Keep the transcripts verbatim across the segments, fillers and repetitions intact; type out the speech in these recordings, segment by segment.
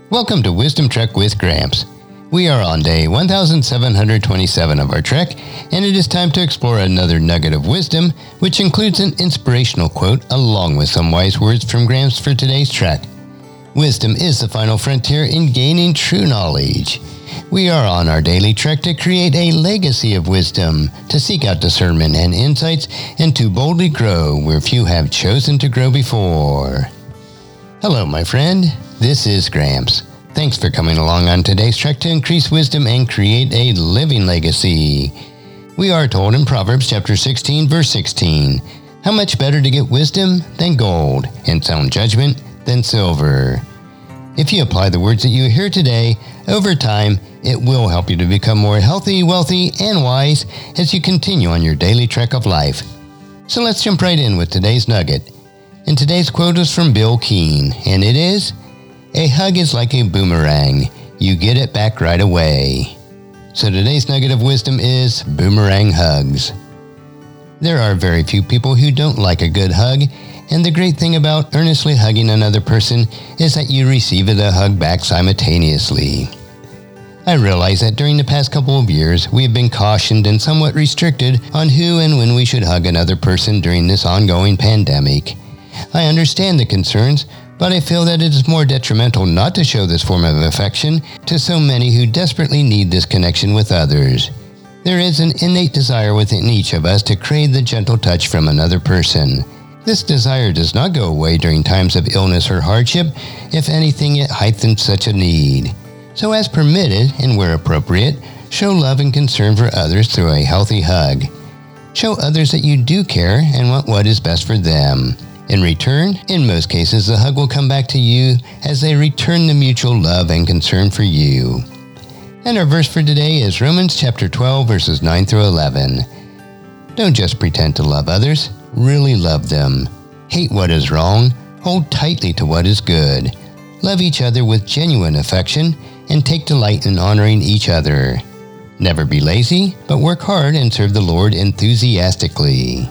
Welcome to Wisdom Trek with Gramps. We are on day one thousand seven hundred twenty-seven of our trek, and it is time to explore another nugget of wisdom, which includes an inspirational quote along with some wise words from Gramps for today's trek. Wisdom is the final frontier in gaining true knowledge. We are on our daily trek to create a legacy of wisdom, to seek out discernment and insights, and to boldly grow where few have chosen to grow before. Hello, my friend. This is Gramps. Thanks for coming along on today's trek to increase wisdom and create a living legacy. We are told in Proverbs chapter sixteen, verse sixteen, how much better to get wisdom than gold, and sound judgment than silver. If you apply the words that you hear today, over time, it will help you to become more healthy, wealthy, and wise as you continue on your daily trek of life. So let's jump right in with today's nugget. And today's quote is from Bill Keane, and it is, "A hug is like a boomerang. You get it back right away." So today's nugget of wisdom is boomerang hugs. There are very few people who don't like a good hug, and the great thing about earnestly hugging another person is that you receive the hug back simultaneously. I realize that during the past couple of years, we have been cautioned and somewhat restricted on who and when we should hug another person during this ongoing pandemic. I understand the concerns, but I feel that it is more detrimental not to show this form of affection to so many who desperately need this connection with others. There is an innate desire within each of us to crave the gentle touch from another person. This desire does not go away during times of illness or hardship. If anything, it heightens such a need. So as permitted, and where appropriate, show love and concern for others through a healthy hug. Show others that you do care and want what is best for them. In return, in most cases, the hug will come back to you as they return the mutual love and concern for you. And our verse for today is Romans chapter twelve, verses nine through eleven. Don't just pretend to love others, really love them. Hate what is wrong, hold tightly to what is good. Love each other with genuine affection, and take delight in honoring each other. Never be lazy, but work hard and serve the Lord enthusiastically.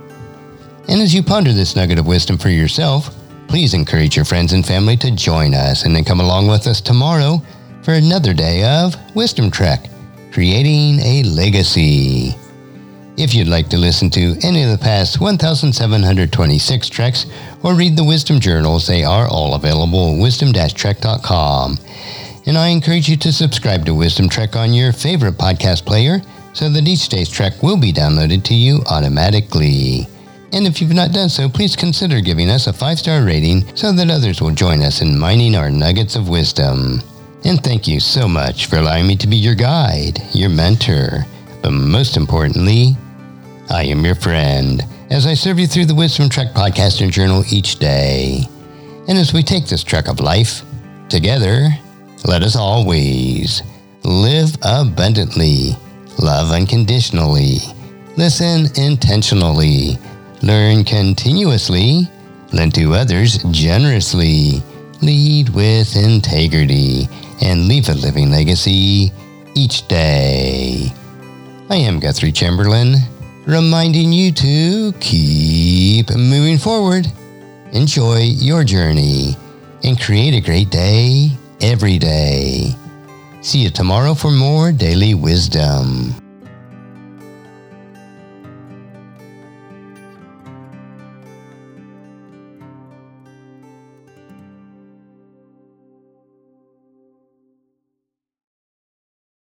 And as you ponder this nugget of wisdom for yourself, please encourage your friends and family to join us and then come along with us tomorrow for another day of Wisdom Trek, creating a legacy. If you'd like to listen to any of the past one thousand seven hundred twenty-six treks or read the Wisdom Journals, they are all available at wisdom dash trek dot com. And I encourage you to subscribe to Wisdom Trek on your favorite podcast player so that each day's trek will be downloaded to you automatically. And if you've not done so, please consider giving us a five-star rating so that others will join us in mining our nuggets of wisdom. And thank you so much for allowing me to be your guide, your mentor, but most importantly, I am your friend as I serve you through the Wisdom Trek podcast and journal each day. And as we take this trek of life together, let us always live abundantly, love unconditionally, listen intentionally, learn continuously, lend to others generously, lead with integrity, and leave a living legacy each day. I am Guthrie Chamberlain, reminding you to keep moving forward, enjoy your journey, and create a great day every day. See you tomorrow for more daily wisdom.